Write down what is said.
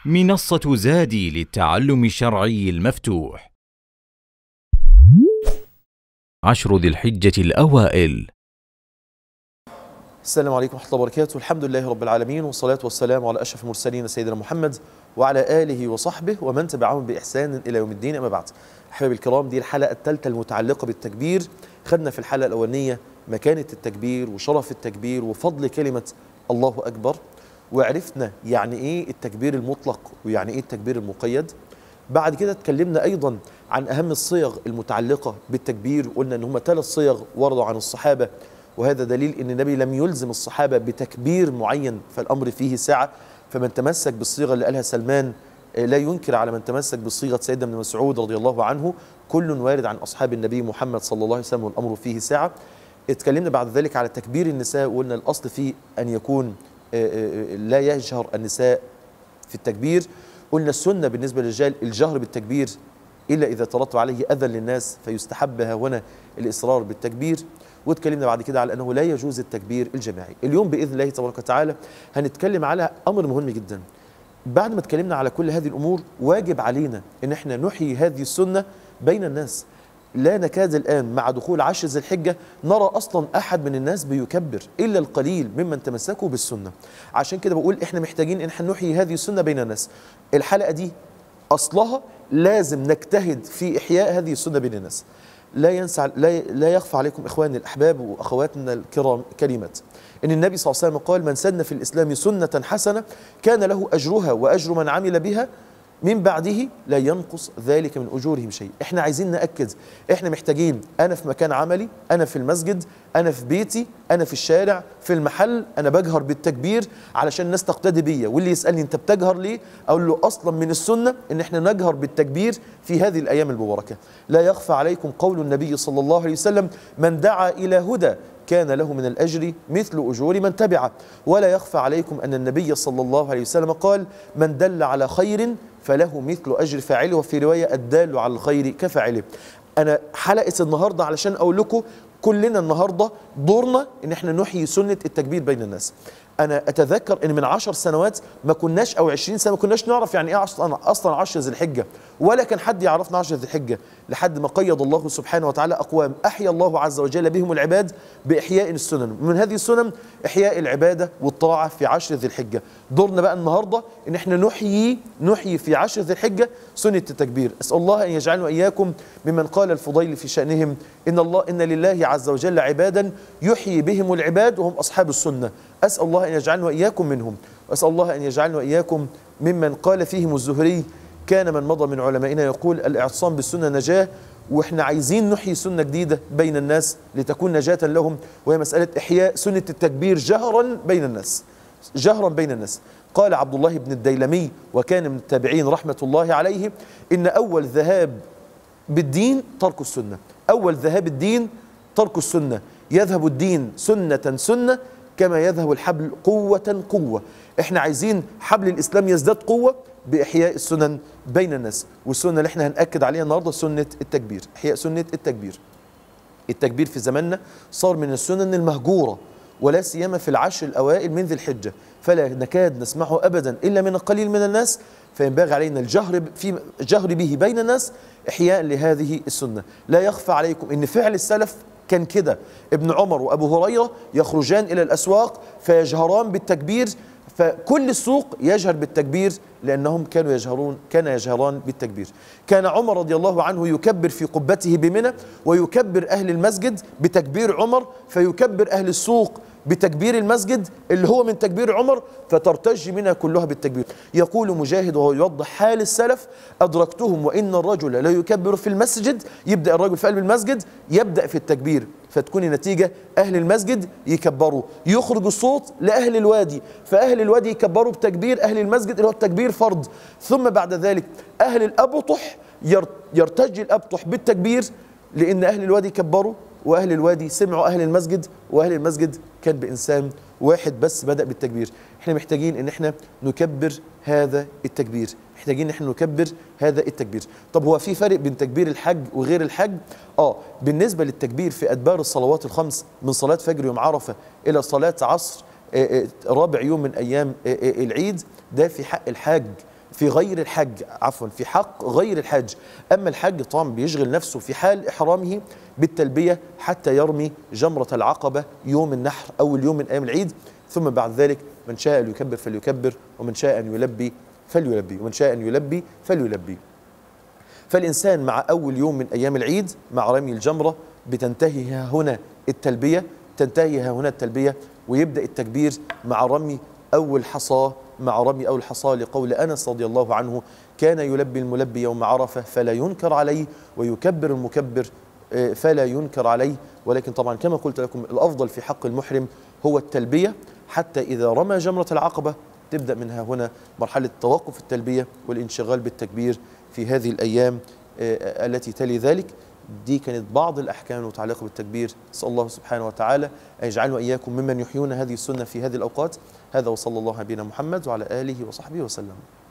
منصة زادي للتعلم الشرعي المفتوح. 10 ذي الحجة الأوائل. السلام عليكم ورحمة الله وبركاته. الحمد لله رب العالمين، والصلاة والسلام على أشرف المرسلين سيدنا محمد وعلى آله وصحبه ومن تبعهم بإحسان إلى يوم الدين. أما بعد، أحبابي الكرام، دي الحلقة الثالثة المتعلقة بالتكبير. خدنا في الحلقة الأولانية مكانة التكبير وشرف التكبير وفضل كلمة الله أكبر، وعرفنا يعني إيه التكبير المطلق ويعني إيه التكبير المقيد. بعد كده اتكلمنا أيضا عن أهم الصيغ المتعلقة بالتكبير، وقلنا أن هم 3 صيغ وردوا عن الصحابة، وهذا دليل أن النبي لم يلزم الصحابة بتكبير معين، فالأمر فيه سعة. فمن تمسك بالصيغة اللي قالها سلمان لا ينكر على من تمسك بصيغة سيدنا ابن مسعود رضي الله عنه. كل وارد عن أصحاب النبي محمد صلى الله عليه وسلم، والأمر فيه سعة. اتكلمنا بعد ذلك على تكبير النساء، وقلنا الأصل فيه أن يكون لا يجهر النساء في التكبير. قلنا السنة بالنسبة للرجال الجهر بالتكبير إلا إذا ترتب عليه أذى للناس، فيستحب هنا الإصرار بالتكبير. واتكلمنا بعد كده على أنه لا يجوز التكبير الجماعي. اليوم بإذن الله تبارك وتعالى هنتكلم على أمر مهم جدا. بعد ما اتكلمنا على كل هذه الأمور، واجب علينا أن احنا نحيي هذه السنة بين الناس. لا نكاد الآن مع دخول 10 ذي الحجة نرى أصلا أحد من الناس بيكبر، إلا القليل ممن تمسكوا بالسنة. عشان كده بقول إحنا محتاجين إن احنا نحيي هذه السنة بين الناس. الحلقة دي أصلها لازم نجتهد في إحياء هذه السنة بين الناس. لا يخفى عليكم إخواني الأحباب وأخواتنا الكرام كلمات إن النبي صلى الله عليه وسلم قال: من سن في الإسلام سنة حسنة كان له أجرها وأجر من عمل بها من بعده لا ينقص ذلك من أجورهم شيء. احنا عايزين نأكد، احنا محتاجين، أنا في مكان عملي، أنا في المسجد، أنا في بيتي، أنا في الشارع، في المحل، أنا بجهر بالتكبير علشان الناس تقتدي بيا. واللي يسألني أنت بتجهر ليه؟ أقول له أصلا من السنة إن احنا نجهر بالتكبير في هذه الأيام المباركة. لا يخفى عليكم قول النبي صلى الله عليه وسلم: من دعا إلى هدى كان له من الأجر مثل أجور من تبعه. ولا يخفى عليكم أن النبي صلى الله عليه وسلم قال: من دل على خير فله مثل أجر فاعله، وفي رواية: الدال على الخير كفاعله. أنا حلقة النهاردة علشان أقول لكم كلنا النهاردة دورنا إن احنا نحيي سنة التكبير بين الناس. أنا أتذكر إن من 10 سنوات ما كناش، أو 20 سنة ما كناش نعرف يعني إيه أصلا 10 ذي الحجة، ولا كان حد يعرفنا 10 ذي الحجة، لحد ما قيض الله سبحانه وتعالى أقوام أحيا الله عز وجل بهم العباد بإحياء السنن. من هذه السنن إحياء العبادة والطاعة في 10 ذي الحجة. دورنا بقى النهاردة إن احنا نحيي في 10 ذي الحجة سنة التكبير. أسأل الله أن يجعلنا وإياكم ممن قال الفضيل في شأنهم: إن لله عز وجل عبادا يحيي بهم العباد وهم أصحاب السنة. أسأل الله أن يجعلنا وإياكم منهم، وأسأل الله أن يجعلنا وإياكم ممن قال فيهم الزهري: كان من مضى من علمائنا يقول الاعتصام بالسنة نجاة. وإحنا عايزين نحيي سنة جديدة بين الناس لتكون نجاة لهم، وهي مسألة إحياء سنة التكبير جهرا بين الناس. جهرا بين الناس. قال عبد الله بن الديلمي، وكان من التابعين رحمة الله عليه: إن أول ذهاب بالدين ترك السنة. أول ذهاب الدين ترك السنة. يذهب الدين سنة سنة كما يذهب الحبل قوة قوة. احنا عايزين حبل الإسلام يزداد قوة بإحياء السنن بين الناس. والسنة اللي احنا هنأكد عليها النهاردة سنة التكبير، إحياء سنة التكبير. التكبير في زماننا صار من السنن المهجورة، ولا سيما في العشر الأوائل من ذي الحجة، فلا نكاد نسمعه أبدا إلا من القليل من الناس. فينبغي علينا الجهر به بين الناس إحياء لهذه السنة. لا يخفى عليكم إن فعل السلف كان كده. ابن عمر وأبو هريرة يخرجان إلى الأسواق فيجهران بالتكبير، فكل السوق يجهر بالتكبير لأنهم كان يجهران بالتكبير. كان عمر رضي الله عنه يكبر في قبته بمنى، ويكبر أهل المسجد بتكبير عمر، فيكبر أهل السوق بتكبير المسجد اللي هو من تكبير عمر، فترتج منها كلها بالتكبير. يقول مجاهد وهو يوضح حال السلف: أدركتهم وإن الرجل لا يكبر في المسجد. يبدأ الرجل في قلب المسجد يبدأ في التكبير، فتكون النتيجة أهل المسجد يكبروا، يخرج الصوت لأهل الوادي، فأهل الوادي يكبروا بتكبير أهل المسجد اللي هو التكبير فرض. ثم بعد ذلك أهل الأبطح يرتج الأبطح بالتكبير، لأن أهل الوادي كبروا، وأهل الوادي سمعوا أهل المسجد، وأهل المسجد كان بإنسان واحد بس بدأ بالتكبير. احنا محتاجين ان احنا نكبر هذا التكبير، محتاجين ان احنا نكبر هذا التكبير. طب هو في فرق بين تكبير الحج وغير الحج؟ بالنسبة للتكبير في أدبار الصلوات الخمس، من صلاة فجر يوم عرفة إلى صلاة عصر رابع يوم من أيام العيد، ده في حق الحاج، في غير الحج، عفوا في حق غير الحج. أما الحج طبعا بيشغل نفسه في حال إحرامه بالتلبية حتى يرمي جمرة العقبة يوم النحر أول يوم من أيام العيد، ثم بعد ذلك من شاء أن يكبر فليكبر، ومن شاء أن يلبي فليلبي، ومن شاء أن يلبي فليلبي. فالإنسان مع أول يوم من أيام العيد مع رمي الجمرة بتنتهي هنا التلبية، تنتهي هنا التلبية، ويبدأ التكبير مع رمي أول حصاة، مع رمي أول حصاة، لقول أنس رضي الله عنه: كان يلبي الملبي يوم عرفة فلا ينكر عليه، ويكبر المكبر فلا ينكر عليه. ولكن طبعا كما قلت لكم الأفضل في حق المحرم هو التلبية، حتى إذا رمى جمرة العقبة تبدأ منها هنا مرحلة توقف التلبية والانشغال بالتكبير في هذه الأيام التي تلي ذلك. دي كانت بعض الأحكام المتعلقة بالتكبير. أسأل الله سبحانه وتعالى أن يجعلنا وإياكم ممن يحيون هذه السنة في هذه الأوقات. هذا وصلى الله على نبينا محمد وعلى آله وصحبه وسلم.